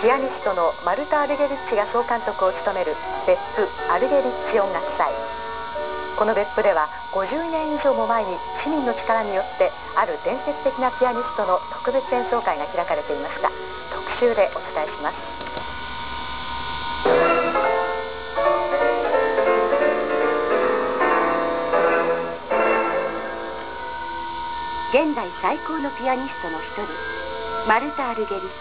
ピアニストのマルタ・アルゲリッチが総監督を務める別府アルゲリッチ音楽祭。この別府では50年以上も前に市民の力によってある伝説的なピアニストの特別演奏会が開かれていました。特集でお伝えします。現代最高のピアニストの一人、マルタ・アルゲリッチ。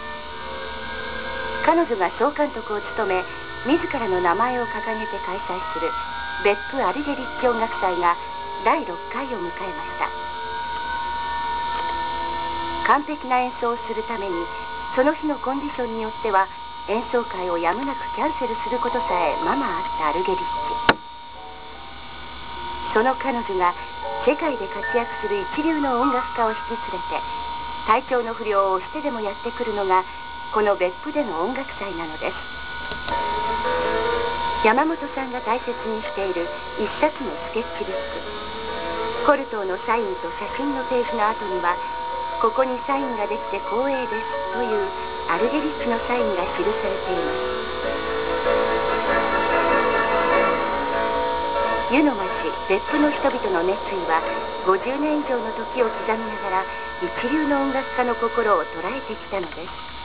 彼女が総監督を務め、自らの名前を掲げて開催する別府アルゲリッチ音楽祭が第6回を迎えました。完璧な演奏をするために、その日のコンディションによっては演奏会をやむなくキャンセルすることさえままあったアルゲリッチ。その彼女が世界で活躍する一流の音楽家を引き連れて、体調の不良を押してでもやってくるのがこの別府での音楽祭なのです。山本さんが大切にしている一冊のスケッチブック、コルトーのサインと写真のページの後には、ここにサインができて光栄ですというアルゲリッチのサインが記されています。湯の町別府の人々の熱意は50年以上の時を刻みながら一流の音楽家の心を捉えてきたのです。